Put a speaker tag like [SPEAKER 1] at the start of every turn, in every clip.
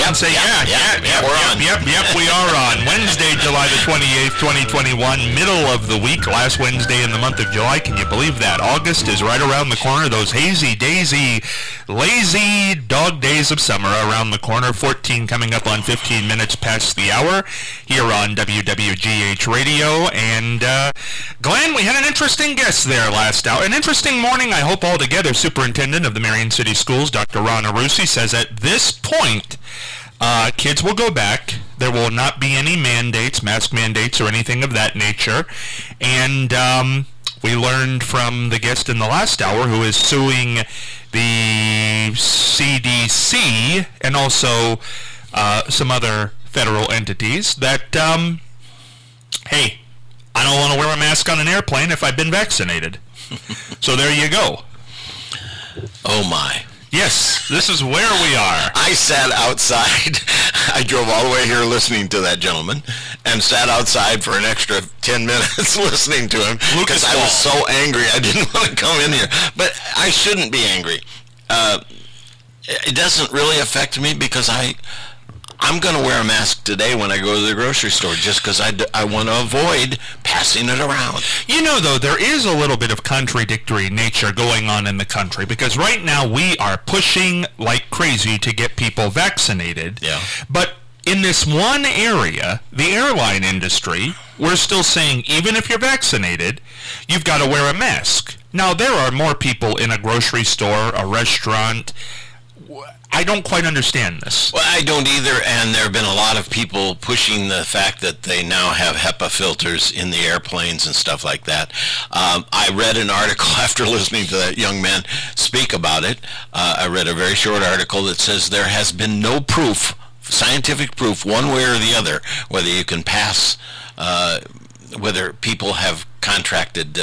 [SPEAKER 1] and say, yep, we are on. Wednesday, July the 28th, 2021, middle of the week, last Wednesday in the month of July. Can you believe that? August is right around the corner. Those hazy, daisy, lazy dog days of summer around the corner. 14 coming up on 15 minutes past the hour here on WWGH Radio. And Glenn, we had an interesting guest there last hour. An interesting morning, I hope, altogether. Superintendent of the Marion City Schools, Dr. Ron Arrusi, says at this point, kids will go back. There will not be any mandates, mask mandates, or anything of that nature. And we learned from the guest in the last hour, who is suing the CDC and also some other federal entities, that, hey, I don't want to wear a mask on an airplane if I've been vaccinated. So there you go.
[SPEAKER 2] Oh, my.
[SPEAKER 1] Yes, this is where we are.
[SPEAKER 2] I sat outside. I drove all the way here listening to that gentleman and sat outside for an extra 10 minutes listening to him because I was so angry I didn't want to come in here. But I shouldn't be angry. It doesn't really affect me because I'm going to wear a mask today when I go to the grocery store just because I want to avoid passing it around.
[SPEAKER 1] You know, though, there is a little bit of contradictory nature going on in the country because right now we are pushing like crazy to get people vaccinated.
[SPEAKER 2] Yeah.
[SPEAKER 1] But in this one area, the airline industry, we're still saying even if you're vaccinated, you've got to wear a mask. Now, there are more people in a grocery store, a restaurant. I don't quite understand this.
[SPEAKER 2] Well, I don't either, and there have been a lot of people pushing the fact that they now have HEPA filters in the airplanes and stuff like that. I read an article after listening to that young man speak about it. I read a very short article that says there has been no proof, scientific proof, one way or the other, whether you can pass, whether people have contracted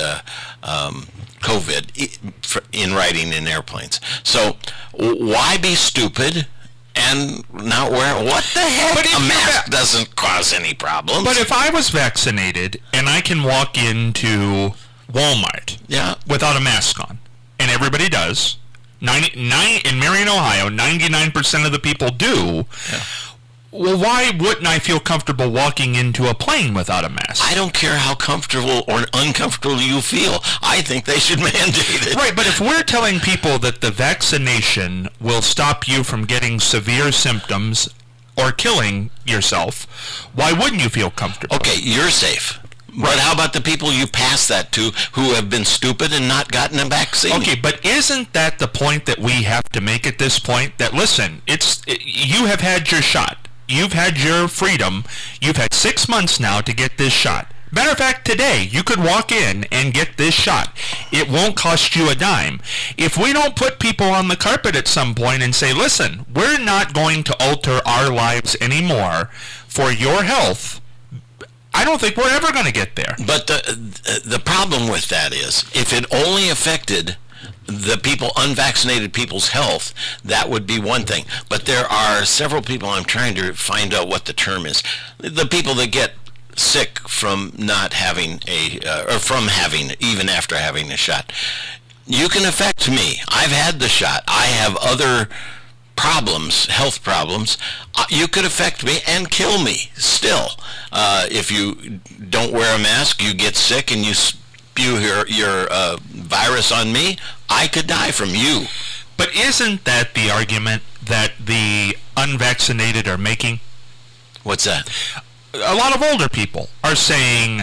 [SPEAKER 2] COVID in riding in airplanes. So why be stupid and not wear what the heck? But a mask doesn't cause any problems.
[SPEAKER 1] But if I was vaccinated and I can walk into Walmart without a mask on, and everybody does, in Marion, Ohio, 99% of the people do. Yeah. Well, why wouldn't I feel comfortable walking into a plane without a mask?
[SPEAKER 2] I don't care how comfortable or uncomfortable you feel. I think they should mandate it.
[SPEAKER 1] Right, but if we're telling people that the vaccination will stop you from getting severe symptoms or killing yourself, why wouldn't you feel comfortable?
[SPEAKER 2] Okay, you're safe. But how about the people you pass that to who have been stupid and not gotten a vaccine?
[SPEAKER 1] Okay, but isn't that the point that we have to make at this point? That, listen, you have had your shot. You've had your freedom. You've had 6 months now to get this shot. Matter of fact, today, you could walk in and get this shot. It won't cost you a dime. If we don't put people on the carpet at some point and say, listen, we're not going to alter our lives anymore for your health, I don't think we're ever going to get there.
[SPEAKER 2] But the problem with that is, if it only affected the unvaccinated people's health, that would be one thing. But there are several people, I'm trying to find out what the term is, the people that get sick from not having or from having, even after having a shot. You can affect me. I've had the shot. I have other problems, health problems. You could affect me and kill me still. If you don't wear a mask, you get sick and you spew your virus on me, I could die from you.
[SPEAKER 1] But isn't that the argument that the unvaccinated are making?
[SPEAKER 2] What's that?
[SPEAKER 1] A lot of older people are saying,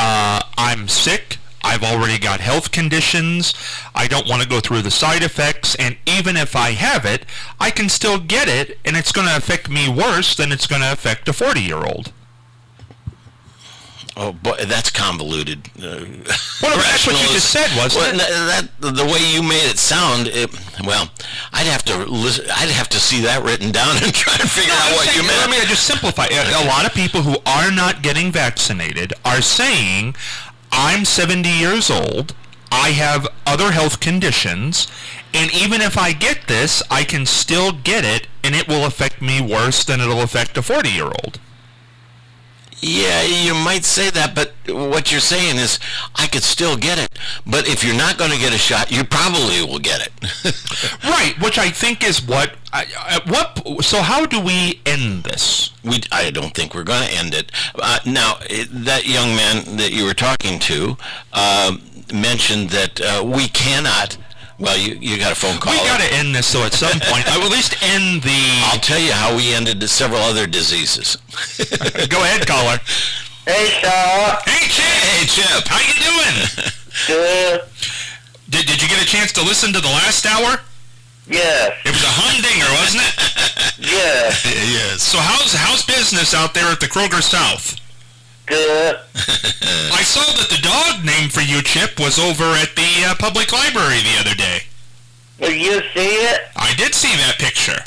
[SPEAKER 1] I'm sick, I've already got health conditions, I don't want to go through the side effects, and even if I have it, I can still get it, and it's going to affect me worse than it's going to affect a 40-year-old.
[SPEAKER 2] Oh, boy, that's convoluted.
[SPEAKER 1] Well, that's what you just said, wasn't it?
[SPEAKER 2] The way you made it sound, I'd have to see that written down and try to figure out what you meant.
[SPEAKER 1] Let me just simplify. A lot of people who are not getting vaccinated are saying, I'm 70 years old, I have other health conditions, and even if I get this, I can still get it, and it will affect me worse than it'll affect a 40-year-old.
[SPEAKER 2] Yeah, you might say that, but what you're saying is I could still get it. But if you're not going to get a shot, you probably will get it.
[SPEAKER 1] Right, which I think is so how do we end this?
[SPEAKER 2] I don't think we're going to end it. Now, that young man that you were talking to mentioned that we cannot. Well, you got a phone call.
[SPEAKER 1] We got to end this, though, at some point. I will at least end the...
[SPEAKER 2] I'll tell you how we ended several other diseases.
[SPEAKER 1] Go ahead, caller.
[SPEAKER 3] Hey, Shaw.
[SPEAKER 1] Hey, Chip.
[SPEAKER 2] Hey, Chip.
[SPEAKER 1] How you doing?
[SPEAKER 3] Good.
[SPEAKER 1] Did you get a chance to listen to the last hour?
[SPEAKER 3] Yes.
[SPEAKER 1] It was a humdinger, wasn't it?
[SPEAKER 3] Yes.
[SPEAKER 2] Yes.
[SPEAKER 1] So how's business out there at the Kroger South?
[SPEAKER 3] Good.
[SPEAKER 1] I saw that the dog name for you, Chip, was over at the public library the other day.
[SPEAKER 3] Did you see it?
[SPEAKER 1] I did see that picture.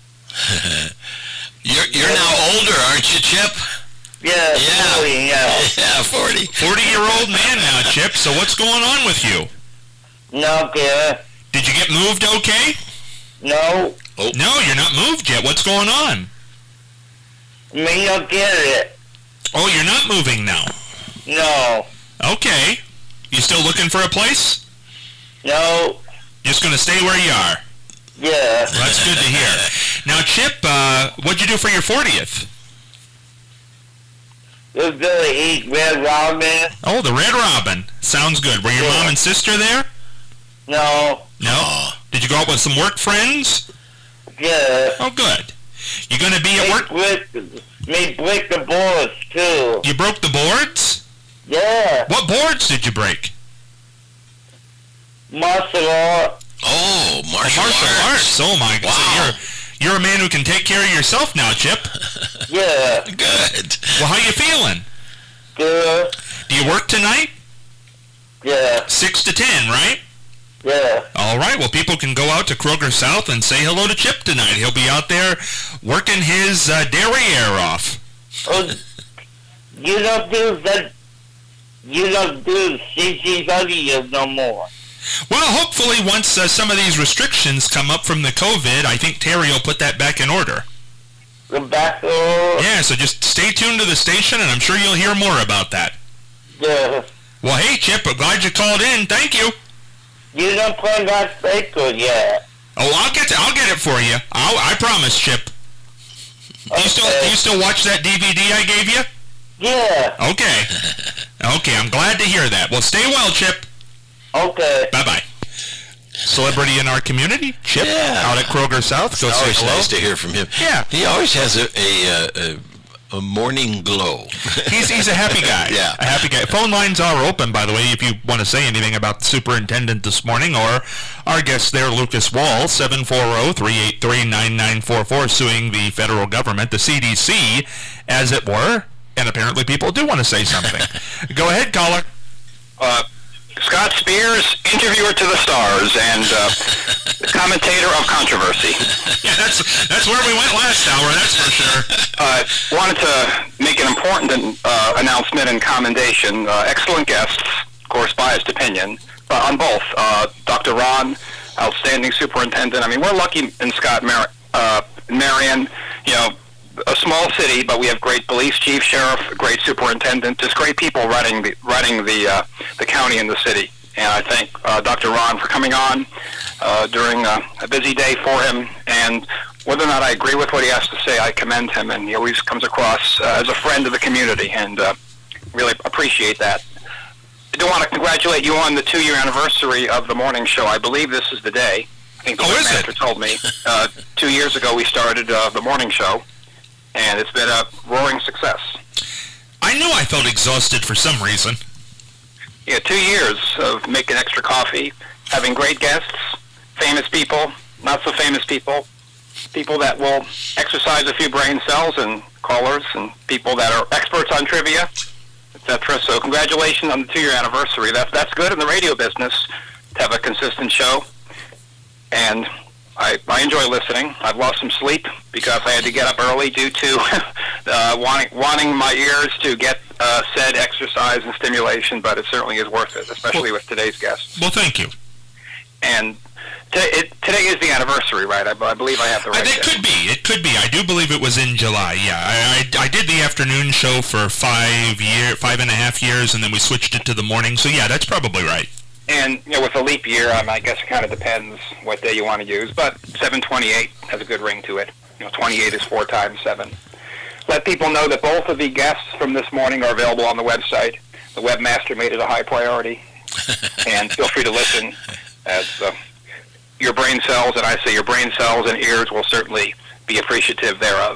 [SPEAKER 2] You're now older, aren't you, Chip?
[SPEAKER 3] Yes.
[SPEAKER 2] Yeah.
[SPEAKER 3] 40 now.
[SPEAKER 2] Yeah, 40.
[SPEAKER 1] 40-year-old man now, Chip. So what's going on with you?
[SPEAKER 3] No good.
[SPEAKER 1] Did you get moved okay?
[SPEAKER 3] No.
[SPEAKER 2] Oh.
[SPEAKER 1] No, you're not moved yet. What's going on?
[SPEAKER 3] Me don't get it.
[SPEAKER 1] Oh, you're not moving now.
[SPEAKER 3] No.
[SPEAKER 1] Okay. You still looking for a place?
[SPEAKER 3] No.
[SPEAKER 1] Just going to stay where you are.
[SPEAKER 3] Yeah.
[SPEAKER 1] Well, that's good to hear. Now, Chip, what'd you do for your 40th?
[SPEAKER 3] We're gonna eat Red Robin.
[SPEAKER 1] Oh, the Red Robin. Sounds good. Were your mom and sister there?
[SPEAKER 3] No.
[SPEAKER 1] No. Did you go out with some work friends?
[SPEAKER 3] Yeah.
[SPEAKER 1] Oh, good. You going to be at work?
[SPEAKER 3] Me break the boards, too.
[SPEAKER 1] You broke the boards?
[SPEAKER 3] Yeah.
[SPEAKER 1] What boards did you break?
[SPEAKER 3] Martial art.
[SPEAKER 2] Oh, martial arts.
[SPEAKER 1] Oh, my God.
[SPEAKER 2] Wow.
[SPEAKER 1] So you're a man who can take care of yourself now, Chip.
[SPEAKER 3] Yeah.
[SPEAKER 2] Good.
[SPEAKER 1] Well, how you feeling?
[SPEAKER 3] Good.
[SPEAKER 1] Do you work tonight?
[SPEAKER 3] Yeah.
[SPEAKER 1] 6 to 10, right?
[SPEAKER 3] Yeah.
[SPEAKER 1] All right. Well, people can go out to Kroger South and say hello to Chip tonight. He'll be out there working his derriere off.
[SPEAKER 3] Oh, you don't do that. You don't do CCW no more.
[SPEAKER 1] Well, hopefully once some of these restrictions come up from the COVID, I think Terry will put that back in order.
[SPEAKER 3] The back door.
[SPEAKER 1] Yeah, so just stay tuned to the station, and I'm sure you'll hear more about that.
[SPEAKER 3] Yeah.
[SPEAKER 1] Well, hey, Chip, I'm glad you called in. Thank you.
[SPEAKER 3] You don't play that Faker yet.
[SPEAKER 1] Oh, I'll get it for you. I promise, Chip. Do you still watch that DVD I gave you?
[SPEAKER 3] Yeah.
[SPEAKER 1] Okay. Okay, I'm glad to hear that. Well, stay well, Chip.
[SPEAKER 3] Okay.
[SPEAKER 1] Bye-bye. Celebrity in our community, Chip, out at Kroger South. Go
[SPEAKER 2] It's
[SPEAKER 1] say
[SPEAKER 2] always
[SPEAKER 1] hello.
[SPEAKER 2] nice to hear from him.
[SPEAKER 1] Yeah.
[SPEAKER 2] He always has a morning glow.
[SPEAKER 1] He's a happy guy.
[SPEAKER 2] Yeah.
[SPEAKER 1] A happy guy. Phone lines are open, by the way, if you want to say anything about the superintendent this morning or our guest there, Lucas Wall, 740-383-9944, suing the federal government, the CDC, as it were. And apparently people do want to say something. Go ahead, caller.
[SPEAKER 4] Scott Spears, interviewer to the stars and commentator of controversy.
[SPEAKER 1] Yeah, that's where we went last hour, that's for sure.
[SPEAKER 4] Wanted to make an important announcement and commendation. Excellent guests, of course, biased opinion, on both. Dr. Ron, outstanding superintendent. I mean, we're lucky in Scott, Marion, you know, a small city, but we have great police chief, sheriff, great superintendent, just great people running the county and the city. And I thank Dr. Ron for coming on during a busy day for him. And whether or not I agree with what he has to say, I commend him, and he always comes across as a friend of the community, and really appreciate that. I do want to congratulate you on the 2-year anniversary of the morning show. I believe this is the day. I think the manager told me 2 years ago we started the morning show. And it's been a roaring success.
[SPEAKER 1] I knew I felt exhausted for some reason.
[SPEAKER 4] Yeah, 2 years of making extra coffee, having great guests, famous people, not so famous people, people that will exercise a few brain cells, and callers, and people that are experts on trivia, etc. So congratulations on the 2-year anniversary. That's good in the radio business to have a consistent show. And I enjoy listening. I've lost some sleep because I had to get up early due to wanting my ears to get said exercise and stimulation, but it certainly is worth it, especially with today's guests.
[SPEAKER 1] Well, thank you.
[SPEAKER 4] And Today is the anniversary, right? I believe I have the right.
[SPEAKER 1] It could be. I do believe it was in July. Yeah, I did the afternoon show for 5.5 years, and then we switched it to the morning. So yeah, that's probably right.
[SPEAKER 4] And with a leap year, I guess it kind of depends what day you want to use. But 728 has a good ring to it. 28 is 4 times 7. Let people know that both of the guests from this morning are available on the website. The webmaster made it a high priority, and feel free to listen as. Your brain cells, and I say your brain cells and ears will certainly be appreciative thereof.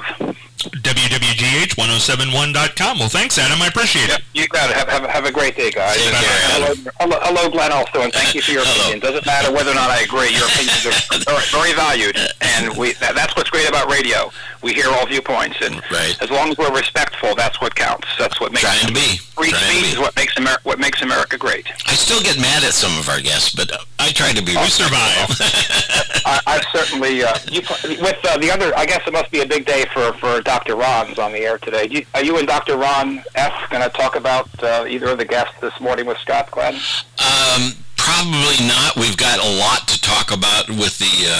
[SPEAKER 1] WWGH1071.com. Well, thanks, Adam. I appreciate it.
[SPEAKER 4] You got it. Have a great day, guys. Hello, Glenn, also, and thank you for your opinion. Doesn't matter whether or not I agree. Your opinions are very valued, and that's what's great about radio. We hear all viewpoints, and as long as we're respectful, that's what counts. That's what makes free speech is what makes America great.
[SPEAKER 2] I still get mad at some of our guests, but I try to be respectful.
[SPEAKER 4] I've certainly with the other. I guess it must be a big day for Dr. Ron's on the air today. Are you and Dr. Ron F. going to talk about either of the guests this morning with Scott, Glenn?
[SPEAKER 2] Probably not. We've got a lot to talk about with the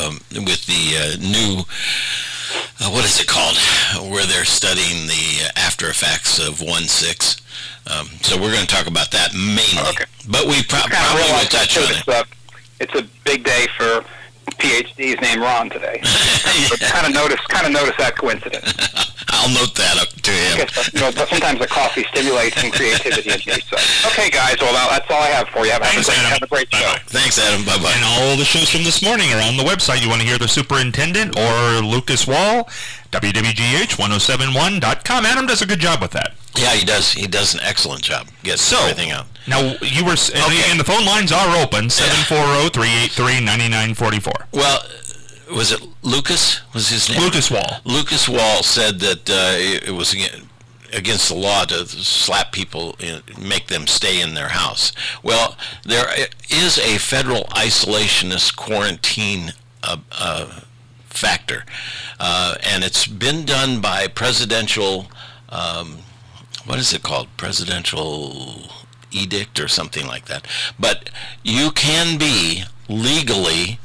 [SPEAKER 2] new. What is it called? Where they're studying the after effects of 1.6. So we're going to talk about that mainly. Okay. But we probably will touch on it.
[SPEAKER 4] It's a big day for PhD's named Ron today. kind of notice that coincidence.
[SPEAKER 2] I'll note that up to him.
[SPEAKER 4] Sometimes a coffee stimulates some creativity in me. So. Okay, guys. Well, that's all I have for you. Have a great show.
[SPEAKER 2] Bye-bye. Thanks, Adam. Bye-bye.
[SPEAKER 1] And all the shows from this morning are on the website. You want to hear the superintendent or Lucas Wall? WWGH1071.com. Adam does a good job with that.
[SPEAKER 2] Yeah, he does. He does an excellent job. Gets everything out.
[SPEAKER 1] Now, you were, and the phone lines are open, 740-383-9944.
[SPEAKER 2] Well, was it Lucas? Was his name?
[SPEAKER 1] Lucas Wall.
[SPEAKER 2] Lucas Wall said that it was against the law to slap people and make them stay in their house. Well, there is a federal isolationist quarantine factor, and it's been done by presidential, what is it called? Presidential edict or something like that. But you can be legally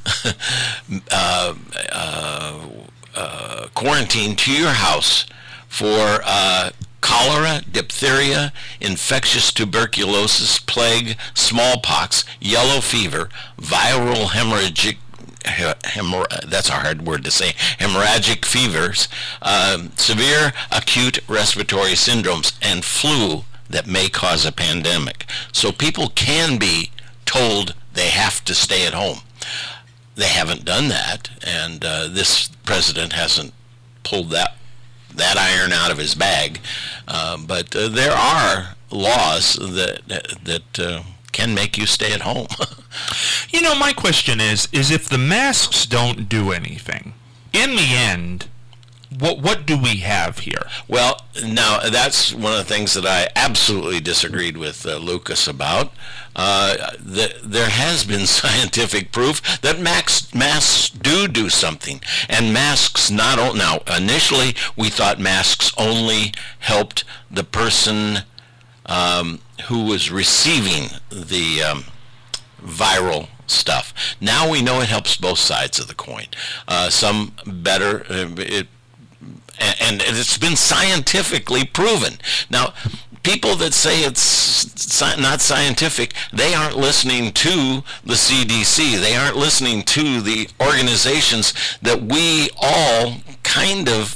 [SPEAKER 2] quarantined to your house for cholera, diphtheria, infectious tuberculosis, plague, smallpox, yellow fever, viral hemorrhagic that's a hard word to say, hemorrhagic fevers, severe acute respiratory syndromes, and flu that may cause a pandemic. So people can be told they have to stay at home. They haven't done that, and this president hasn't pulled that iron out of his bag. But there are laws that can make you stay at home.
[SPEAKER 1] My question is if the masks don't do anything, in the end, what do we have here?
[SPEAKER 2] Well, now, that's one of the things that I absolutely disagreed with Lucas about. There has been scientific proof that masks do something. And masks now, initially, we thought masks only helped the person who was receiving the viral stuff. Now we know it helps both sides of the coin. Some better, and it's been scientifically proven. Now, people that say it's not scientific, they aren't listening to the CDC. They aren't listening to the organizations that we all kind of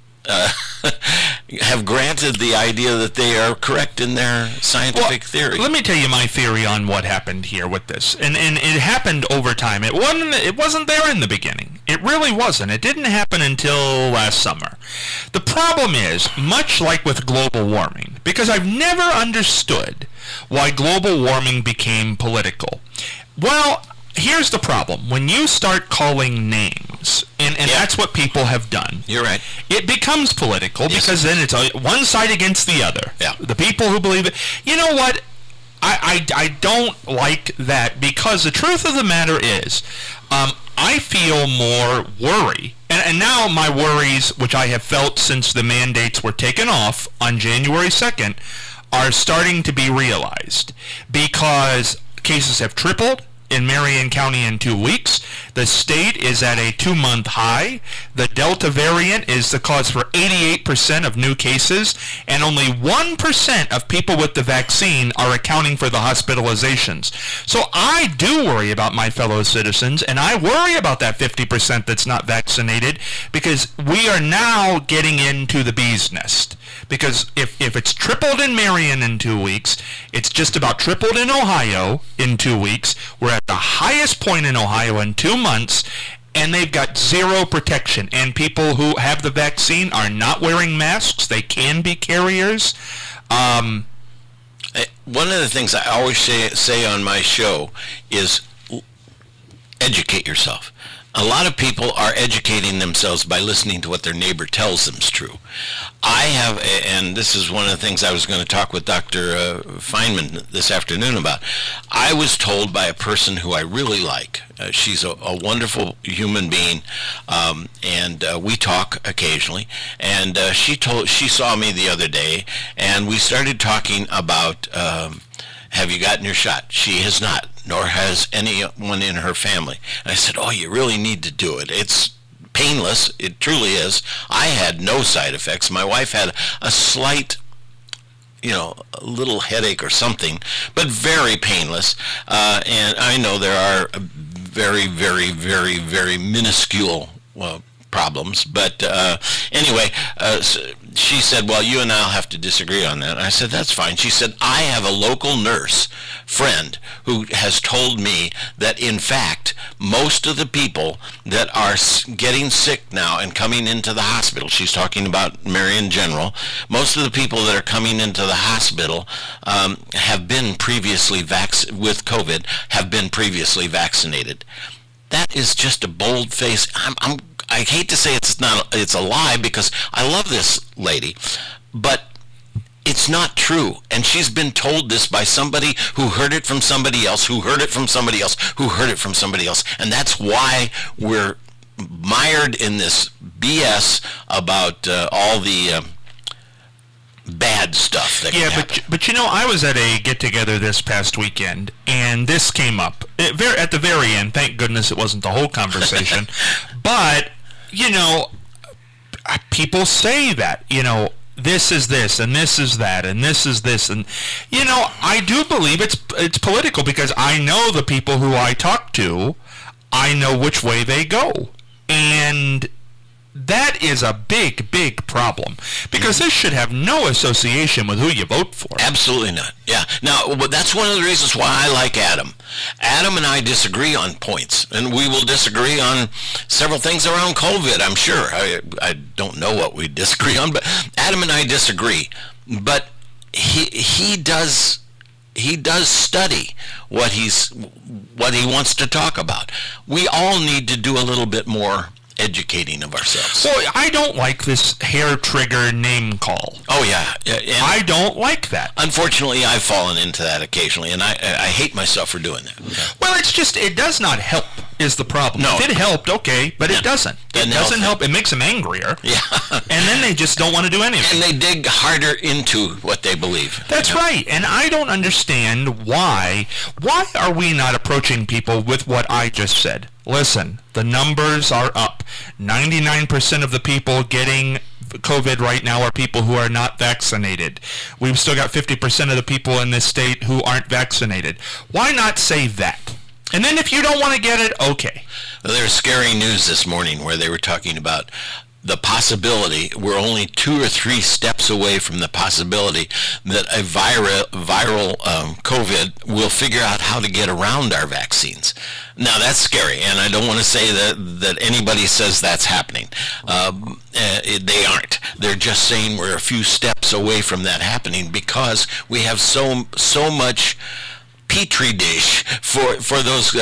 [SPEAKER 2] have granted the idea that they are correct in their scientific theory.
[SPEAKER 1] Let me tell you my theory on what happened here with this. And it happened over time. It wasn't there in the beginning. It really wasn't. It didn't happen until last summer. The problem is, much like with global warming, because I've never understood why global warming became political. Well, here's the problem. When you start calling names, and that's what people have done.
[SPEAKER 2] You're right.
[SPEAKER 1] It becomes political because then it's one side against the other.
[SPEAKER 2] Yeah.
[SPEAKER 1] The people who believe it. You know what? I don't like that, because the truth of the matter is, I feel more worry. And now my worries, which I have felt since the mandates were taken off on January 2nd, are starting to be realized, because cases have tripled, in Marion County in 2 weeks. The state is at a 2-month high. The Delta variant is the cause for 88% of new cases, and only 1% of people with the vaccine are accounting for the hospitalizations. So I do worry about my fellow citizens, and I worry about that 50% that's not vaccinated, because we are now getting into the bee's nest. Because if it's tripled in Marion in 2 weeks, it's just about tripled in Ohio in 2 weeks. We're at the highest point in Ohio in 2 months, and they've got zero protection. And people who have the vaccine are not wearing masks. They can be carriers.
[SPEAKER 2] One of the things I always say on my show is educate yourself. A lot of people are educating themselves by listening to what their neighbor tells them is true. I have, and this is one of the things I was going to talk with Dr. Feynman this afternoon about. I was told by a person who I really like. She's a wonderful human being, and we talk occasionally. And she saw me the other day, and we started talking about, have you gotten your shot? She has not, nor has anyone in her family. And I said, oh, you really need to do it. It's painless. It truly is. I had no side effects. My wife had a slight, a little headache or something, but very painless. And I know there are very, very, very, very minuscule problems. But anyway, she said, well, you and I'll have to disagree on that. And I said, that's fine. She said, I have a local nurse friend who has told me that, in fact, most of the people that are getting sick now and coming into the hospital, she's talking about Marion General, most of the people that are coming into the hospital have been previously with COVID, have been previously vaccinated. That is just a bold-faced, I hate to say it's a lie, because I love this lady, but it's not true. And she's been told this by somebody who heard it from somebody else, who heard it from somebody else, who heard it from somebody else. And that's why we're mired in this BS about all the bad stuff that can happen.
[SPEAKER 1] But I was at a get-together this past weekend, and this came up at the very end. Thank goodness it wasn't the whole conversation. But people say that, this is this, and this is that, and this is this, and, I do believe it's political, because I know the people who I talk to, I know which way they go. And that is a big, big problem, because this should have no association with who you vote for.
[SPEAKER 2] Absolutely not. Yeah. Now, that's one of the reasons why I like Adam. Adam and I disagree on points, and we will disagree on several things around COVID, I'm sure. I don't know what we disagree on, but Adam and I disagree. But he does study what he wants to talk about. We all need to do a little bit more educating of ourselves.
[SPEAKER 1] Well, I don't like this hair trigger name call.
[SPEAKER 2] Oh, yeah. And
[SPEAKER 1] I don't like that.
[SPEAKER 2] Unfortunately, I've fallen into that occasionally, and I hate myself for doing that.
[SPEAKER 1] Well, it does not help, is the problem.
[SPEAKER 2] No.
[SPEAKER 1] If it helped, okay, but it doesn't. It doesn't help. It makes them angrier.
[SPEAKER 2] Yeah.
[SPEAKER 1] And then they just don't want to do anything.
[SPEAKER 2] And they dig harder into what they believe.
[SPEAKER 1] That's right. And I don't understand why. Why are we not approaching people with what I just said? Listen, the numbers are up. 99% of the people getting COVID right now are people who are not vaccinated. We've still got 50% of the people in this state who aren't vaccinated. Why not say that? And then if you don't want to get it, okay.
[SPEAKER 2] Well, there's scary news this morning where they were talking about the possibility, we're only 2 or 3 steps away from the possibility that a viral COVID will figure out how to get around our vaccines. Now, that's scary, and I don't want to say that anybody says that's happening. They aren't. They're just saying we're a few steps away from that happening, because we have so much petri dish for those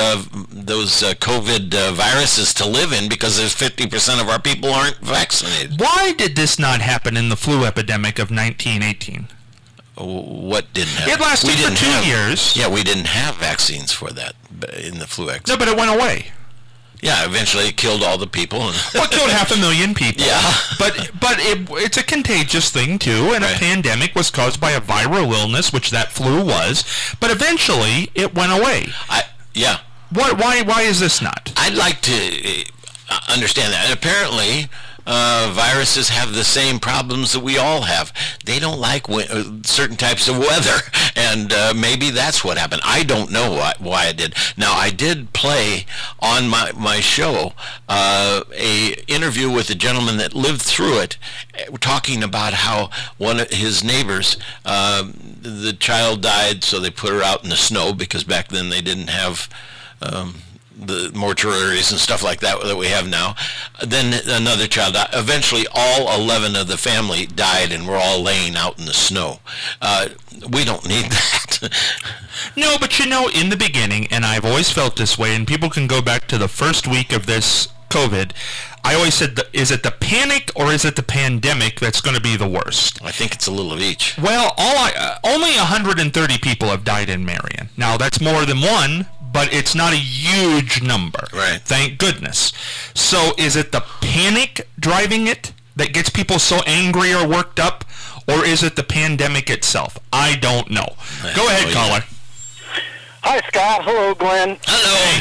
[SPEAKER 2] COVID viruses to live in, because there's 50% of our people aren't vaccinated.
[SPEAKER 1] Why did this not happen in the flu epidemic of 1918?
[SPEAKER 2] What didn't happen?
[SPEAKER 1] It lasted for 2 years.
[SPEAKER 2] Yeah, we didn't have vaccines for that in the flu accident.
[SPEAKER 1] No, but it went away.
[SPEAKER 2] Yeah, eventually it killed all the people.
[SPEAKER 1] Well, it killed 500,000 people.
[SPEAKER 2] Yeah.
[SPEAKER 1] But it's a contagious thing, too, and
[SPEAKER 2] right.
[SPEAKER 1] A pandemic was caused by a viral illness, which that flu was, but eventually it went away.
[SPEAKER 2] Yeah.
[SPEAKER 1] Why is this not?
[SPEAKER 2] I'd like to understand that. Apparently, viruses have the same problems that we all have. They don't like certain types of weather, and maybe that's what happened. I don't know why I did. Now, I did play on my show a interview with a gentleman that lived through it, talking about how one of his neighbors, the child died, so they put her out in the snow, because back then they didn't have the mortuaries and stuff like that we have now. Then another child died. Eventually, all 11 of the family died, and we're all laying out in the snow. We don't need that.
[SPEAKER 1] No, but in the beginning, and I've always felt this way, and people can go back to the first week of this COVID, I always said, is it the panic or is it the pandemic that's going to be the worst?
[SPEAKER 2] I think it's a little of each.
[SPEAKER 1] Well, only 130 people have died in Marion. Now, that's more than one, but it's not a huge number.
[SPEAKER 2] Right.
[SPEAKER 1] Thank goodness. So is it the panic driving it that gets people so angry or worked up, or is it the pandemic itself? I don't know. Go ahead, caller.
[SPEAKER 5] Hi, Scott. Hello, Glenn.
[SPEAKER 2] Hello.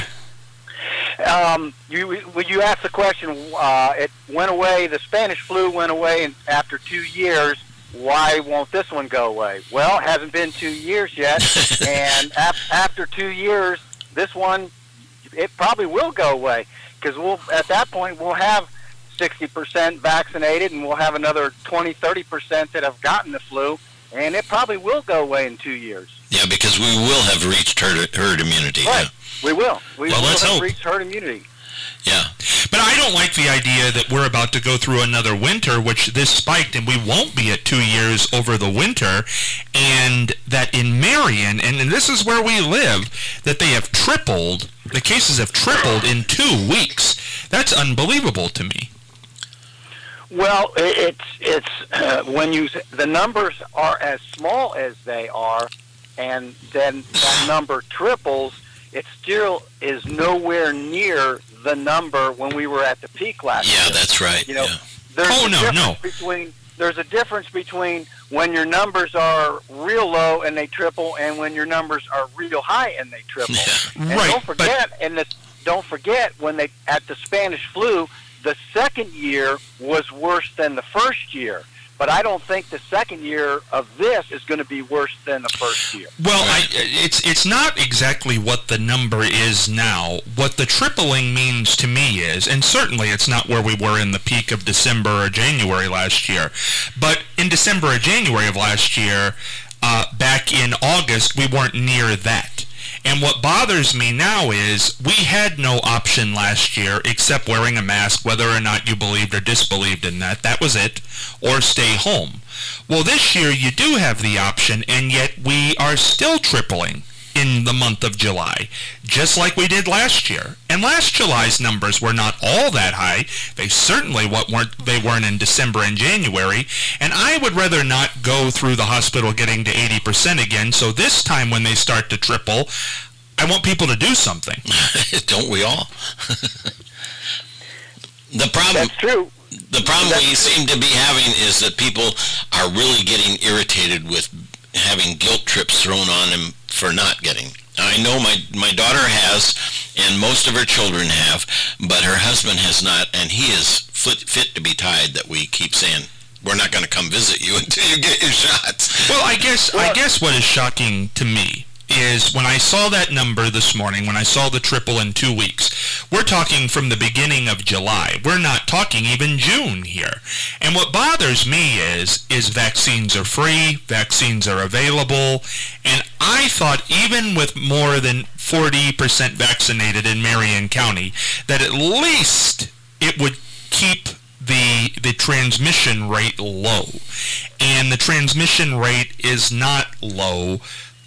[SPEAKER 5] You asked the question, it went away, the Spanish flu went away after 2 years. Why won't this one go away? Well, it hasn't been 2 years yet, and after 2 years, this one, it probably will go away, because at that point, we'll have 60% vaccinated, and we'll have another 20-30% that have gotten the flu, and it probably will go away in 2 years.
[SPEAKER 2] Yeah, because we will have reached herd immunity.
[SPEAKER 5] Right.
[SPEAKER 2] Yeah.
[SPEAKER 5] We will. We will
[SPEAKER 1] let's
[SPEAKER 5] have
[SPEAKER 1] hope.
[SPEAKER 5] reached herd immunity.
[SPEAKER 2] Yeah.
[SPEAKER 1] But I don't like the idea that we're about to go through another winter, which this spiked, and we won't be at 2 years over the winter, and that in Marion, and this is where we live, that they have tripled, the cases have tripled in 2 weeks. That's unbelievable to me.
[SPEAKER 5] Well, it's when the numbers are as small as they are, and then that number triples, it still is nowhere near the number when we were at the peak last year.
[SPEAKER 2] Yeah, that's right.
[SPEAKER 5] There's a difference between when your numbers are real low and they triple, and when your numbers are real high and they triple.
[SPEAKER 2] Yeah.
[SPEAKER 5] And
[SPEAKER 1] right.
[SPEAKER 5] Don't forget when they at the Spanish flu, the second year was worse than the first year. But I don't think the second year of this is going to be worse than the first year.
[SPEAKER 1] Well, it's not exactly what the number is now. What the tripling means to me is, and certainly it's not where we were in the peak of December or January last year, but in December or January of last year, back in August, we weren't near that. And what bothers me now is we had no option last year except wearing a mask, whether or not you believed or disbelieved in that. That was it. Or stay home. Well, this year you do have the option, and yet we are still tripling in the month of July, just like we did last year. And last July's numbers were not all that high. They certainly weren't in December and January. And I would rather not go through the hospital getting to 80% again. So this time when they start to triple, I want people to do something.
[SPEAKER 2] Don't we all?
[SPEAKER 5] That's true.
[SPEAKER 2] The problem we seem to be having is that people are really getting irritated with having guilt trips thrown on them for not getting. I know my daughter has, and most of her children have, but her husband has not, and he is fit to be tied that we keep saying, we're not going to come visit you until you get your shots.
[SPEAKER 1] Well, I guess what is shocking to me is when I saw that number this morning, when I saw the triple in 2 weeks, we're talking from the beginning of July. We're not talking even June here. And what bothers me is vaccines are free, vaccines are available, and I thought even with more than 40% vaccinated in Marion County, that at least it would keep the transmission rate low. And the transmission rate is not low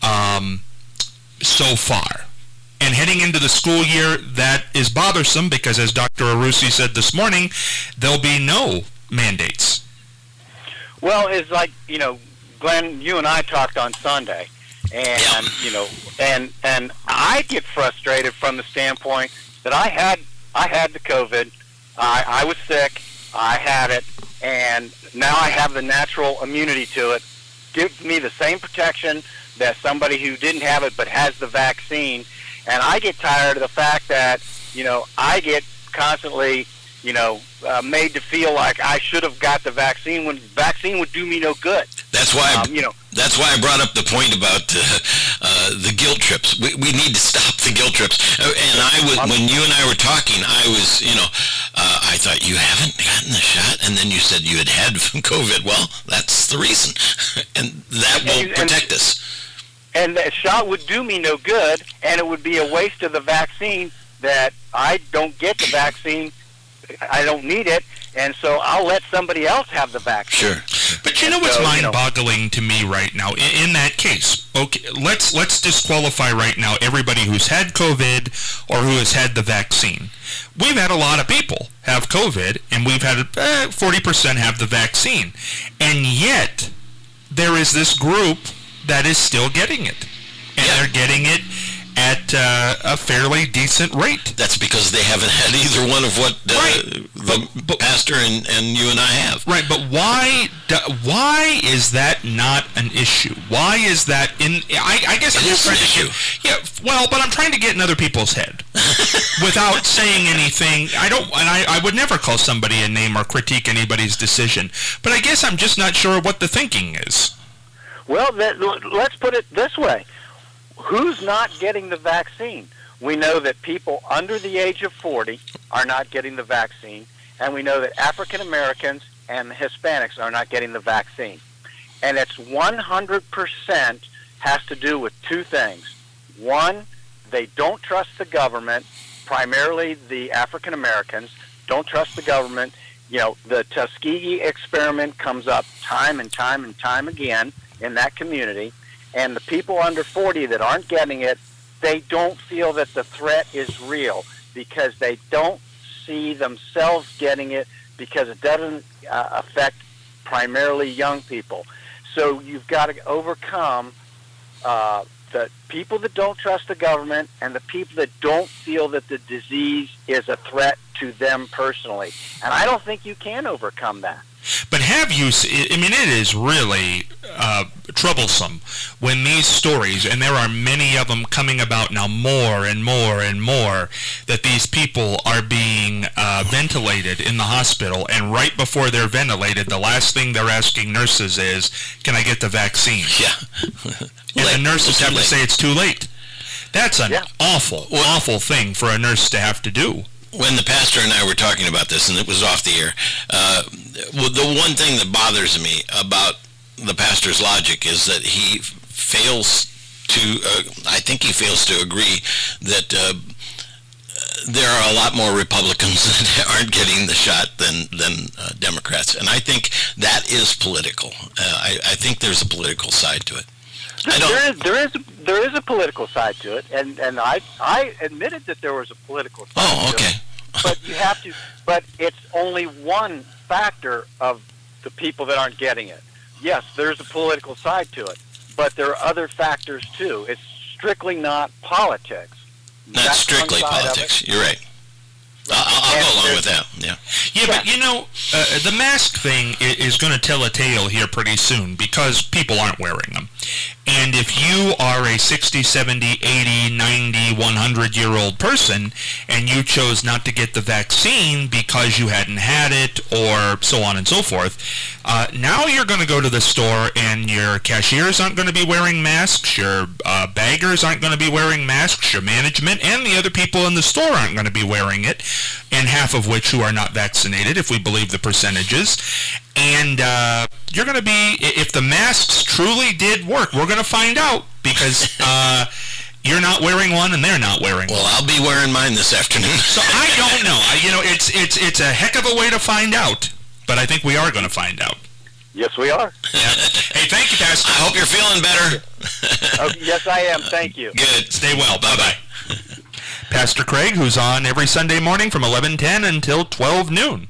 [SPEAKER 1] so far. And heading into the school year, that is bothersome because, as Dr. Arusi said this morning, there'll be no mandates.
[SPEAKER 5] Well, it's like, Glenn, you and I talked on Sunday, and, and I get frustrated from the standpoint that I had the COVID, I was sick, I had it, and now I have the natural immunity to it. Gives me the same protection that somebody who didn't have it but has the vaccine, And I get tired of the fact that, I get constantly, made to feel like I should have got the vaccine when the vaccine would do me no good.
[SPEAKER 2] That's why that's why I brought up the point about the guilt trips. We need to stop the guilt trips. And when you and I were talking, I was, I thought, you haven't gotten the shot, and then you said you had COVID. Well, that's the reason, and that will protect us.
[SPEAKER 5] And the shot would do me no good, and it would be a waste of the vaccine. That I don't get the vaccine, I don't need it, and so I'll let somebody else have the vaccine.
[SPEAKER 2] Sure.
[SPEAKER 1] But you know what's mind-boggling to me right now? In that case, okay, let's disqualify right now everybody who's had COVID or who has had the vaccine. We've had a lot of people have COVID, and we've had 40% have the vaccine, and yet there is this group that is still getting it, and they're getting it at a fairly decent rate.
[SPEAKER 2] That's because they haven't had either one of what the pastor and you and I have.
[SPEAKER 1] Right, but why is that not an issue? Why is that I guess
[SPEAKER 2] it is an issue.
[SPEAKER 1] Yeah, well, but I'm trying to get in other people's head without saying anything. I would never call somebody a name or critique anybody's decision, but I guess I'm just not sure what the thinking is.
[SPEAKER 5] Well, let's put it this way. Who's not getting the vaccine? We know that people under the age of 40 are not getting the vaccine, and we know that African Americans and Hispanics are not getting the vaccine. And it's 100% has to do with two things. One, they don't trust the government, primarily the African Americans, don't trust the government. The Tuskegee experiment comes up time and time and time again in that community. And the people under 40 that aren't getting it, they don't feel that the threat is real because they don't see themselves getting it because it doesn't affect primarily young people. So you've got to overcome the people that don't trust the government and the people that don't feel that the disease is a threat to them personally. And I don't think you can overcome that.
[SPEAKER 1] But have you, it is really troublesome when these stories, and there are many of them coming about now more and more and more, that these people are being ventilated in the hospital, and right before they're ventilated, the last thing they're asking nurses is, can I get the vaccine?
[SPEAKER 2] Yeah.
[SPEAKER 1] And the nurses have to say it's too late. That's an awful thing for a nurse to have to do.
[SPEAKER 2] When the pastor and I were talking about this, and it was off the air, the one thing that bothers me about the pastor's logic is that he fails to agree that there are a lot more Republicans that aren't getting the shot than Democrats, and I think that is political. I think there's a political side to it.
[SPEAKER 5] There is a political side to it, and I admitted that there was a political side to it. But you have to. But it's only one factor of the people that aren't getting it. Yes, there's a political side to it, but there are other factors too. It's strictly not politics.
[SPEAKER 2] Not strictly politics. You're right. I'll go along with that.
[SPEAKER 1] Yeah, but the mask thing is going to tell a tale here pretty soon because people aren't wearing them. And if you are a 60, 70, 80, 90, 100-year-old person and you chose not to get the vaccine because you hadn't had it or so on and so forth, now you're going to go to the store and your cashiers aren't going to be wearing masks, your baggers aren't going to be wearing masks, your management and the other people in the store aren't going to be wearing it, and half of which who are not vaccinated, if we believe the percentages. And you're going to be, if the masks truly did work, we're going to find out because you're not wearing one and they're not wearing one.
[SPEAKER 2] Well, I'll be wearing mine this afternoon.
[SPEAKER 1] So I don't know. It's a heck of a way to find out, but I think we are going to find out.
[SPEAKER 5] Yes, we are.
[SPEAKER 1] Yeah. Hey, thank you, Pastor.
[SPEAKER 2] I hope you're feeling better.
[SPEAKER 5] Yes, I am. Thank you.
[SPEAKER 2] Good.
[SPEAKER 1] Stay well. Bye-bye. Pastor Craig, who's on every Sunday morning from 11:10 until 12 noon.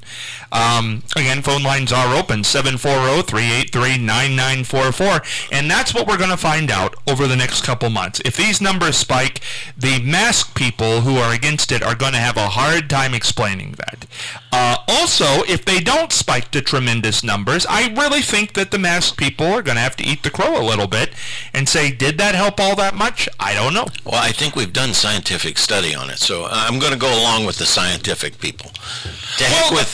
[SPEAKER 1] Again, phone lines are open, 740-383-9944, and that's what we're going to find out over the next couple months. If these numbers spike, the mask people who are against it are going to have a hard time explaining that. Also, if they don't spike to tremendous numbers, I really think that the mask people are going to have to eat the crow a little bit and say, did that help all that much? I don't know.
[SPEAKER 2] Well, I think we've done scientific study on it, so I'm going to go along with the scientific people. To heck with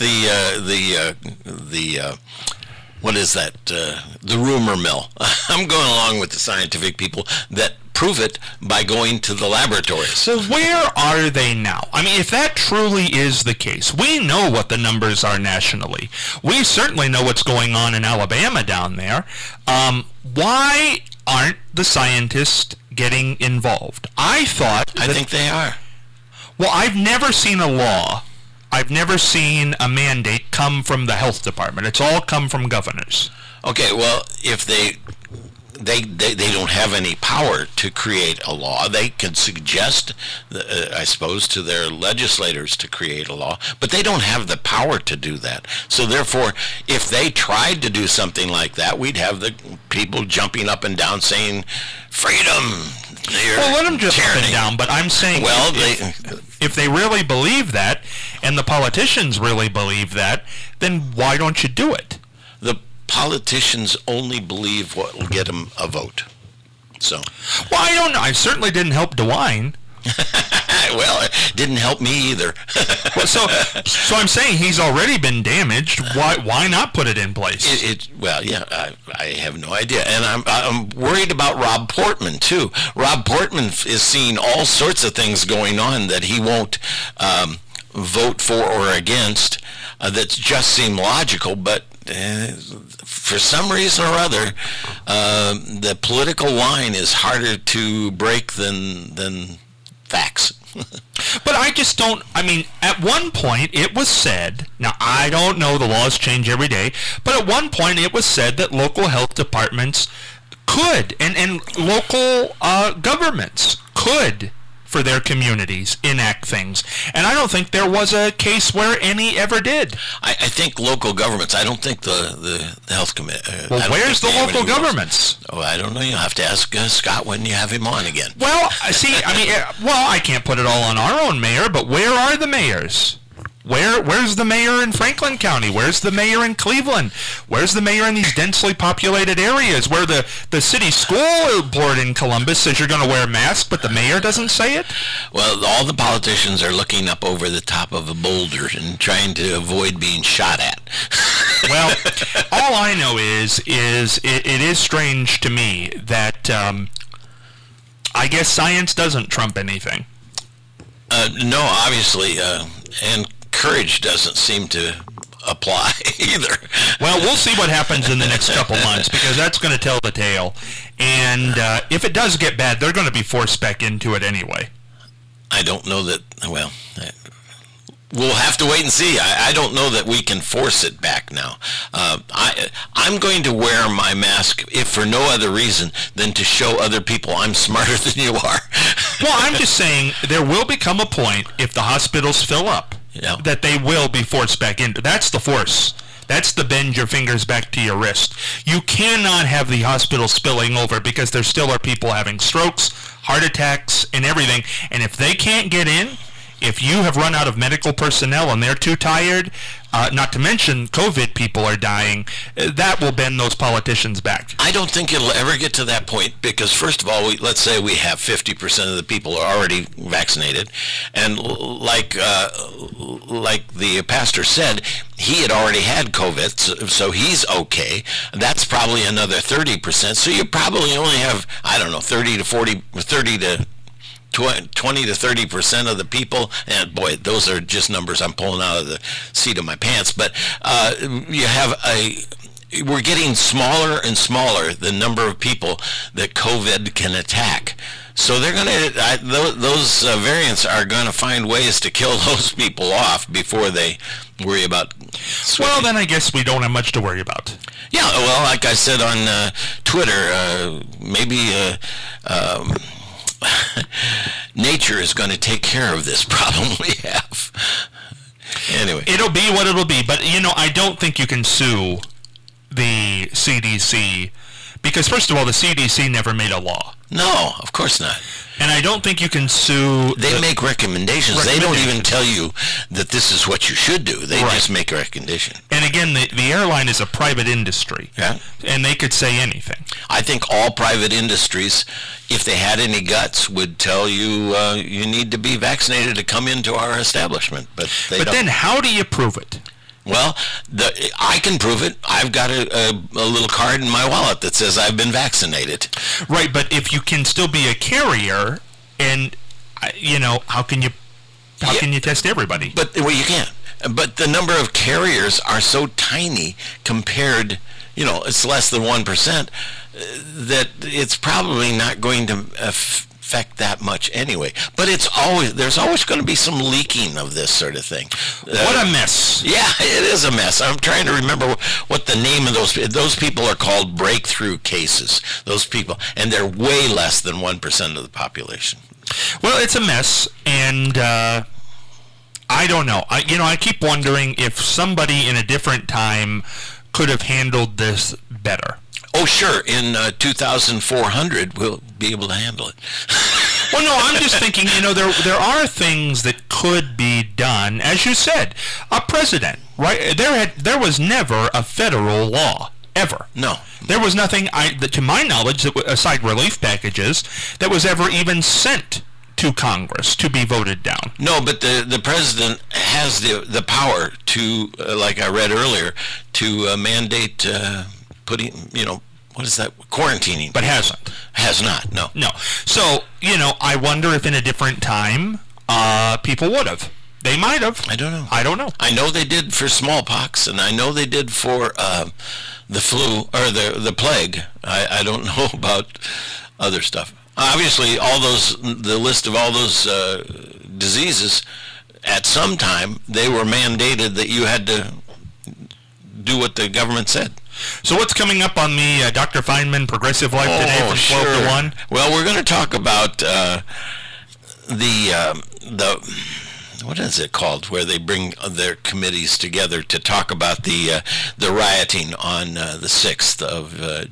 [SPEAKER 2] what is that? The rumor mill. I'm going along with the scientific people that prove it by going to the laboratories.
[SPEAKER 1] So where are they now? I mean, if that truly is the case, we know what the numbers are nationally. We certainly know what's going on in Alabama down there. Why aren't the scientists getting involved? I
[SPEAKER 2] think they are.
[SPEAKER 1] Well, I've never seen a law. I've never seen a mandate come from the health department. It's all come from governors.
[SPEAKER 2] Okay, well, if they don't have any power to create a law. They can suggest, I suppose, to their legislators to create a law, but they don't have the power to do that. So therefore, if they tried to do something like that, we'd have the people jumping up and down saying, freedom!
[SPEAKER 1] Well, let them just up and down, but I'm saying if they really believe that, and the politicians really believe that, then why don't you do it?
[SPEAKER 2] The politicians only believe what will get them a vote. So.
[SPEAKER 1] Well, I don't know. I certainly didn't help DeWine.
[SPEAKER 2] Well, it didn't help me either.
[SPEAKER 1] Well, so I'm saying he's already been damaged. Why not put it in place?
[SPEAKER 2] I have no idea, and I'm worried about Rob Portman too. Rob Portman is seeing all sorts of things going on that he won't vote for or against that just seem logical, but for some reason or other, the political line is harder to break than facts.
[SPEAKER 1] But I just don't, at one point it was said, now I don't know, the laws change every day, but at one point it was said that local health departments could, and local governments could, for their communities, enact things. And I don't think there was a case where any ever did.
[SPEAKER 2] I think local governments, I don't think the health committee...
[SPEAKER 1] well, where's the local governments?
[SPEAKER 2] Oh, I don't know. You'll have to ask Scott when you have him on again.
[SPEAKER 1] Well, see, I can't put it all on our own mayor, but where are the mayors? Where's the mayor in Franklin County? Where's the mayor in Cleveland? Where's the mayor in these densely populated areas where the city school board in Columbus says you're going to wear a mask, but the mayor doesn't say it?
[SPEAKER 2] Well, all the politicians are looking up over the top of a boulder and trying to avoid being shot at.
[SPEAKER 1] Well, all I know is it is strange to me that I guess science doesn't trump anything.
[SPEAKER 2] No, obviously, and courage doesn't seem to apply either.
[SPEAKER 1] Well, we'll see what happens in the next couple months, because that's going to tell the tale. And if it does get bad, they're going to be forced back into it anyway.
[SPEAKER 2] I don't know that, well, we'll have to wait and see. I don't know that we can force it back now. I'm going to wear my mask, if for no other reason than to show other people I'm smarter than you are.
[SPEAKER 1] Well, I'm just saying there will become a point, if the hospitals fill up, that they will be forced back into. That's the force. That's the bend your fingers back to your wrist. You cannot have the hospital spilling over, because there still are people having strokes, heart attacks, and everything. And if they can't get in, if you have run out of medical personnel and they're too tired, not to mention COVID people are dying, that will bend those politicians back.
[SPEAKER 2] I don't think it'll ever get to that point, because first of all, let's say we have 50% of the people are already vaccinated, and like the pastor said, he had already had COVID, so he's okay. That's probably another 30%, so you probably only have, 20 to 30% of the people, and boy, those are just numbers I'm pulling out of the seat of my pants, but we're getting smaller and smaller, the number of people that COVID can attack. So they're going to, those variants are going to find ways to kill those people off before they worry about switching.
[SPEAKER 1] Well, then I guess we don't have much to worry about.
[SPEAKER 2] Yeah, well, like I said on Twitter, maybe nature is going to take care of this problem we have. Anyway.
[SPEAKER 1] It'll be what it'll be. But, I don't think you can sue the CDC because, first of all, the CDC never made a law.
[SPEAKER 2] No, of course not.
[SPEAKER 1] And I don't think you can sue...
[SPEAKER 2] They make recommendations. They don't even tell you that this is what you should do. They just make a recommendation.
[SPEAKER 1] And again, the airline is a private industry.
[SPEAKER 2] Yeah.
[SPEAKER 1] And they could say anything.
[SPEAKER 2] I think all private industries, if they had any guts, would tell you you need to be vaccinated to come into our establishment. But they don't.
[SPEAKER 1] But then how do you prove it?
[SPEAKER 2] Well, I can prove it. I've got a little card in my wallet that says I've been vaccinated.
[SPEAKER 1] Right, but if you can still be a carrier, and how can you test everybody?
[SPEAKER 2] But you can't. But the number of carriers are so tiny compared. It's less than 1%. That it's probably not going to affect that much anyway. But there's always going to be some leaking of this sort of thing.
[SPEAKER 1] What a mess.
[SPEAKER 2] Yeah, it is a mess. I'm trying to remember what the name of those people are called. Breakthrough cases. Those people, and they're way less than 1% of the population.
[SPEAKER 1] Well, it's a mess, and I don't know. I keep wondering if somebody in a different time could have handled this better.
[SPEAKER 2] Oh, sure. In 2400, we'll be able to handle it.
[SPEAKER 1] Well, no, I'm just thinking, there are things that could be done. As you said, a president, right? There was never a federal law, ever.
[SPEAKER 2] No.
[SPEAKER 1] There was nothing, to my knowledge, aside relief packages, that was ever even sent to Congress to be voted down.
[SPEAKER 2] No, but the president has the power to, like I read earlier, to mandate putting, what is that? Quarantining.
[SPEAKER 1] But hasn't.
[SPEAKER 2] Has not, no.
[SPEAKER 1] No. So, I wonder if in a different time, people would have. They might have.
[SPEAKER 2] I don't know.
[SPEAKER 1] I
[SPEAKER 2] know they did for smallpox, and I know they did for the flu, or the plague. I don't know about other stuff. Obviously, the list of all those diseases, at some time, they were mandated that you had to do what the government said.
[SPEAKER 1] So what's coming up on the Dr. Feynman Progressive Life today from 12 to 1?
[SPEAKER 2] Well, we're going to talk about the what is it called, where they bring their committees together to talk about the rioting on the 6th of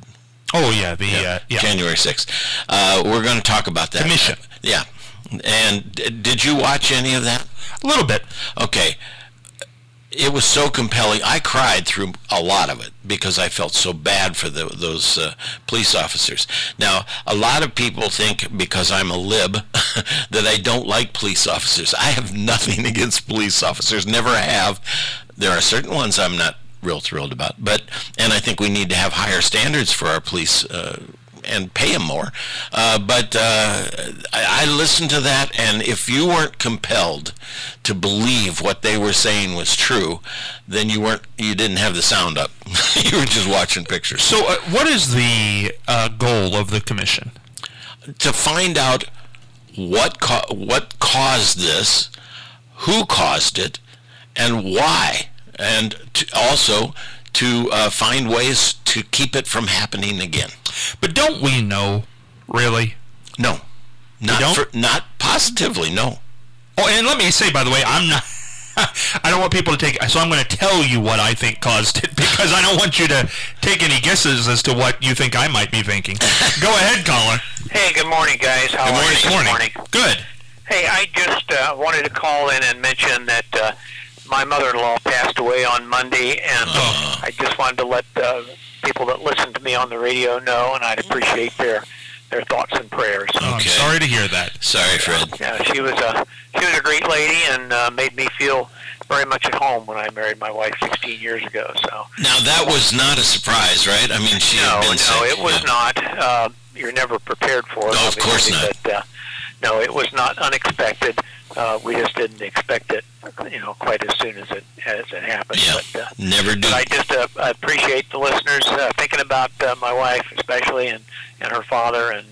[SPEAKER 2] January 6th. We're going to talk about that.
[SPEAKER 1] Commission.
[SPEAKER 2] Yeah. And did you watch any of that?
[SPEAKER 1] A little bit.
[SPEAKER 2] Okay. It was so compelling. I cried through a lot of it because I felt so bad for those police officers. Now, a lot of people think because I'm a lib that I don't like police officers. I have nothing against police officers, never have. There are certain ones I'm not real thrilled about, and I think we need to have higher standards for our police and pay them more. But I listened to that, and if you weren't compelled to believe what they were saying was true, then you didn't have the sound up. You were just watching pictures.
[SPEAKER 1] So what is the goal of the commission?
[SPEAKER 2] To find out what caused this, who caused it, and why, and also to find ways to keep it from happening again.
[SPEAKER 1] But don't we know, really?
[SPEAKER 2] No. Not positively, no.
[SPEAKER 1] Oh, and let me say, by the way, I'm not... I don't want people to take... So I'm going to tell you what I think caused it, because I don't want you to take any guesses as to what you think I might be thinking. Go ahead, caller.
[SPEAKER 6] Hey, good morning, guys. How are you?
[SPEAKER 1] Good morning. Good.
[SPEAKER 6] Hey, I just wanted to call in and mention that my mother-in-law passed away on Monday, and I just wanted to let people that listen to me on the radio know, and I'd appreciate their thoughts and prayers.
[SPEAKER 1] Oh, I'm sorry to hear that.
[SPEAKER 2] Sorry, Fred.
[SPEAKER 6] Yeah, she was a great lady and made me feel very much at home when I married my wife 16 years ago. So
[SPEAKER 2] now that was not a surprise, right? I mean, she had been sick.
[SPEAKER 6] No, it was not. You're never prepared for it.
[SPEAKER 2] No, of course not.
[SPEAKER 6] But, no, it was not unexpected. We just didn't expect it, quite as soon as it happened.
[SPEAKER 2] Yeah,
[SPEAKER 6] but,
[SPEAKER 2] never did.
[SPEAKER 6] But I just appreciate the listeners thinking about my wife, especially, and her father, and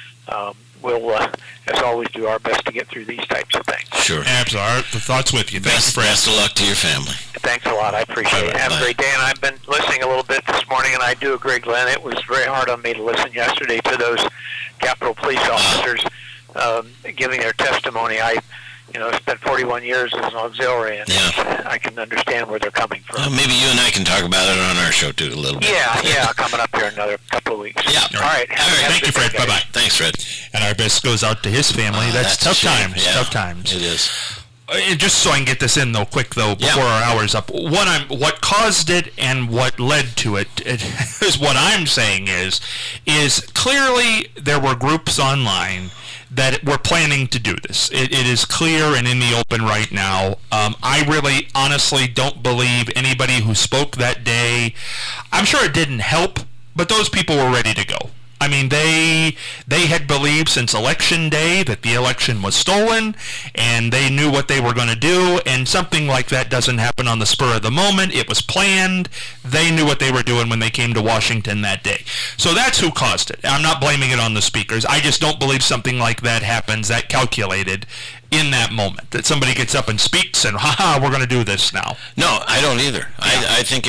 [SPEAKER 6] we'll, as always, do our best to get through these types of things.
[SPEAKER 2] Sure.
[SPEAKER 1] Absolutely. The thoughts with you. Thanks, Fred.
[SPEAKER 2] Best of luck to your family.
[SPEAKER 6] Thanks a lot. I appreciate it. Have a great day. And I've been listening a little bit this morning, and I do agree, Glenn. It was very hard on me to listen yesterday to those Capitol Police officers giving their testimony. spent 41 years as an auxiliary, and I can understand where they're coming from.
[SPEAKER 2] Maybe you and I can talk about it on our show, too, a little bit.
[SPEAKER 6] Yeah, coming up here in another couple of weeks.
[SPEAKER 2] Yeah.
[SPEAKER 6] All right.
[SPEAKER 1] Thank you, Fred. Bye-bye.
[SPEAKER 2] Thanks, Fred.
[SPEAKER 1] And our best goes out to his family. That's tough times.
[SPEAKER 2] Yeah,
[SPEAKER 1] tough times.
[SPEAKER 2] It is.
[SPEAKER 1] Just so I can get this in, quick, before our hour's up. What caused it and what led to it is what I'm saying is clearly there were groups online that were planning to do this. It is clear and in the open right now. I really, honestly don't believe anybody who spoke that day. I'm sure it didn't help, but those people were ready to go. I mean, they had believed since Election Day that the election was stolen, and they knew what they were going to do, and something like that doesn't happen on the spur of the moment. It was planned. They knew what they were doing when they came to Washington that day. So that's who caused it. I'm not blaming it on the speakers. I just don't believe something like that happens, that calculated, in that moment, that somebody gets up and speaks and, we're going to do this now.
[SPEAKER 2] No, I don't either. I think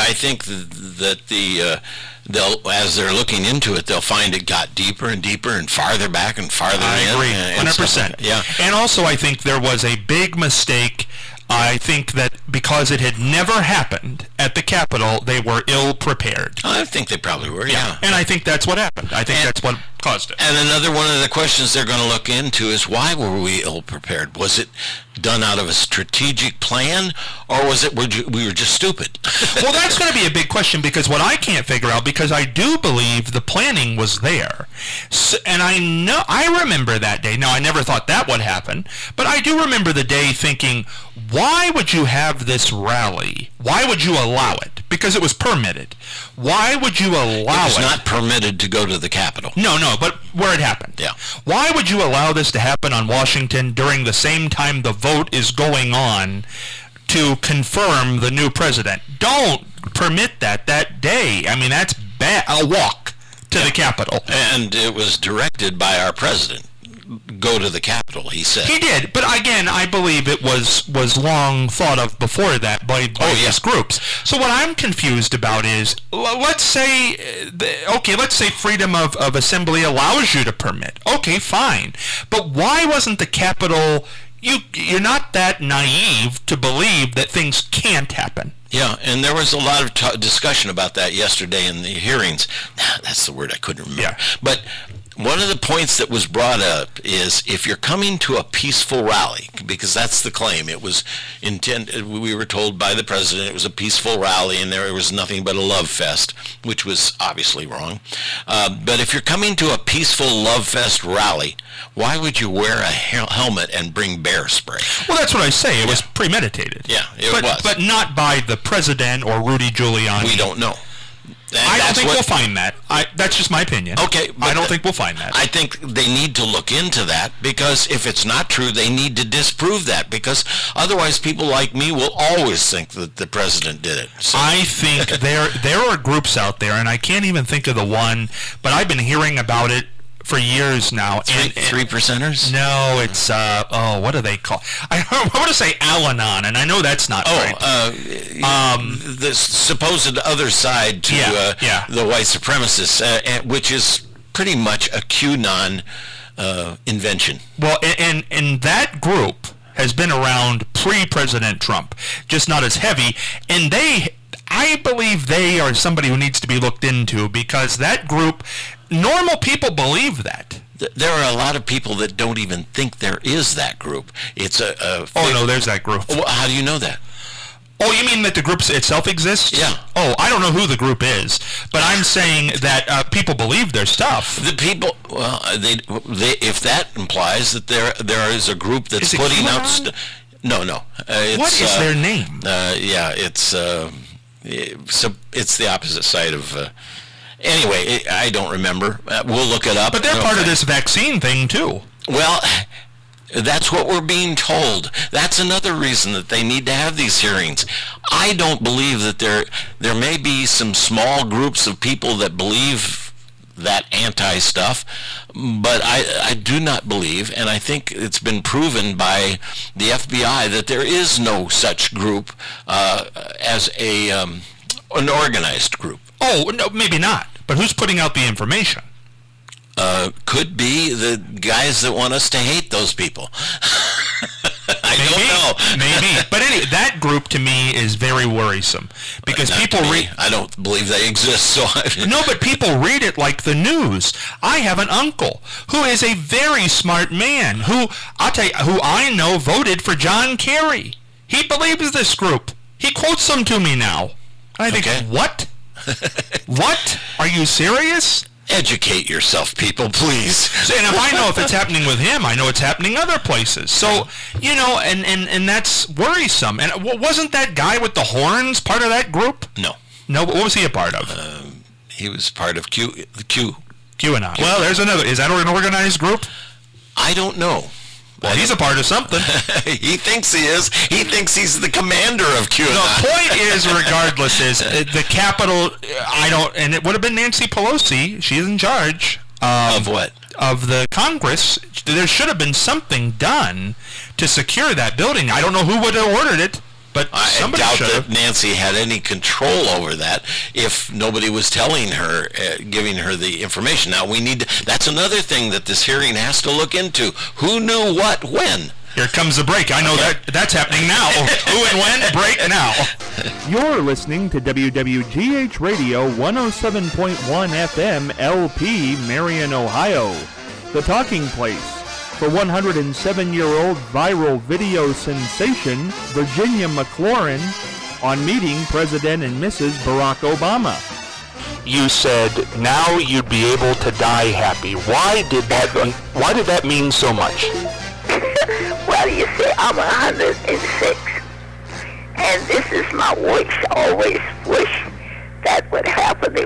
[SPEAKER 2] that they'll, as they're looking into it, they'll find it got deeper and deeper and farther back and farther in.
[SPEAKER 1] I agree, 100%.
[SPEAKER 2] Yeah.
[SPEAKER 1] And also, I think there was a big mistake. I think that because it had never happened at the Capitol, they were ill-prepared.
[SPEAKER 2] I think they probably were, yeah.
[SPEAKER 1] And I think that's what happened. I think that's what caused it.
[SPEAKER 2] And another one of the questions they're going to look into is, why were we ill-prepared? Was it done out of a strategic plan, or was it we were just stupid?
[SPEAKER 1] Well, that's going to be a big question, because what I can't figure out, because I do believe the planning was there, and I remember that day. Now, I never thought that would happen, but I do remember the day thinking, why would you have this rally? Why would you allow it? Because it was permitted. Why would you allow it?
[SPEAKER 2] It was not permitted to go to the Capitol.
[SPEAKER 1] No, but where it happened.
[SPEAKER 2] Yeah.
[SPEAKER 1] Why would you allow this to happen on Washington during the same time the vote is going on to confirm the new president? Don't permit that day. I mean, that's bad. A walk to the Capitol.
[SPEAKER 2] And it was directed by our president. Go to the Capitol, he said.
[SPEAKER 1] He did, but again, I believe it was long thought of before that by these groups. So what I'm confused about is, let's say freedom of assembly allows you to permit. Okay, fine. But why wasn't the Capitol... You're not that naive to believe that things can't happen.
[SPEAKER 2] Yeah, and there was a lot of discussion about that yesterday in the hearings. That's the word I couldn't remember.
[SPEAKER 1] Yeah.
[SPEAKER 2] But one of the points that was brought up is, if you're coming to a peaceful rally, because that's the claim, it was intended, we were told by the president it was a peaceful rally and there was nothing but a love fest, which was obviously wrong. But if you're coming to a peaceful love fest rally, why would you wear a helmet and bring bear spray?
[SPEAKER 1] Well, that's what I say. It was premeditated.
[SPEAKER 2] Yeah, it was.
[SPEAKER 1] But not by the president or Rudy Giuliani.
[SPEAKER 2] We don't know.
[SPEAKER 1] I don't think we'll find that. That's just my opinion.
[SPEAKER 2] Okay.
[SPEAKER 1] I don't think we'll find that.
[SPEAKER 2] I think they need to look into that, because if it's not true, they need to disprove that, because otherwise people like me will always think that the president did it. So.
[SPEAKER 1] I think there are groups out there, and I can't even think of the one, but I've been hearing about it for years now.
[SPEAKER 2] Three percenters?
[SPEAKER 1] No, it's what do they call? I want to say Al-Anon, and I know that's not right.
[SPEAKER 2] The supposed other side to the white supremacists, which is pretty much a QAnon invention.
[SPEAKER 1] Well, and that group has been around pre-President Trump, just not as heavy, and I believe they are somebody who needs to be looked into, because that group, normal people believe that.
[SPEAKER 2] There are a lot of people that don't even think there is that group. It's
[SPEAKER 1] there's that group.
[SPEAKER 2] Well, how do you know that?
[SPEAKER 1] Oh, you mean that the group itself exists?
[SPEAKER 2] Yeah.
[SPEAKER 1] Oh, I don't know who the group is, but I'm saying that people believe their stuff.
[SPEAKER 2] The people, well, they if that implies that there is a group that's putting out. No.
[SPEAKER 1] What is their name?
[SPEAKER 2] It's the opposite side of. Anyway, I don't remember. We'll look it up.
[SPEAKER 1] But they're part of this vaccine thing too.
[SPEAKER 2] Well, that's what we're being told. That's another reason that they need to have these hearings. I don't believe that there may be some small groups of people that believe that anti-stuff, but I do not believe, and I think it's been proven by the FBI, that there is no such group as an organized group.
[SPEAKER 1] Oh, no, maybe not. But who's putting out the information?
[SPEAKER 2] Could be the guys that want us to hate those people. I don't know.
[SPEAKER 1] Maybe. But anyway, that group to me is very worrisome because people read.
[SPEAKER 2] I don't believe they exist. So
[SPEAKER 1] No, but people read it like the news. I have an uncle who is a very smart man who I know voted for John Kerry. He believes this group. He quotes them to me now. I think, what? What? Are you serious?
[SPEAKER 2] Educate yourself, people, please.
[SPEAKER 1] And if I know if it's happening with him, I know it's happening other places. So, and that's worrisome. And wasn't that guy with the horns part of that group?
[SPEAKER 2] No.
[SPEAKER 1] No, what was he a part of?
[SPEAKER 2] He was part of
[SPEAKER 1] QAnon. Well, there's another. Is that an organized group?
[SPEAKER 2] I don't know.
[SPEAKER 1] Well, he's a part of something.
[SPEAKER 2] He thinks he is. He thinks he's the commander of QAnon.
[SPEAKER 1] The point is, regardless, is the Capitol, and it would have been Nancy Pelosi. She's in charge.
[SPEAKER 2] Of what?
[SPEAKER 1] Of the Congress. There should have been something done to secure that building. I don't know who would have ordered it, but somebody
[SPEAKER 2] doubt
[SPEAKER 1] should have.
[SPEAKER 2] that Nancy had any control over that if nobody was telling her, giving her the information. Now, that's another thing that this hearing has to look into. Who knew what when?
[SPEAKER 1] Here comes the break. I know that's happening now. Who and when? Break now.
[SPEAKER 7] You're listening to WWGH Radio 107.1 FM LP, Marion, Ohio. The talking place for 107-year-old viral video sensation Virginia McLaurin on meeting President and Mrs. Barack Obama.
[SPEAKER 1] You said now you'd be able to die happy. Why did that mean so much?
[SPEAKER 8] Well, you see, I'm 106, and this is my wish. I always wish that would happen. They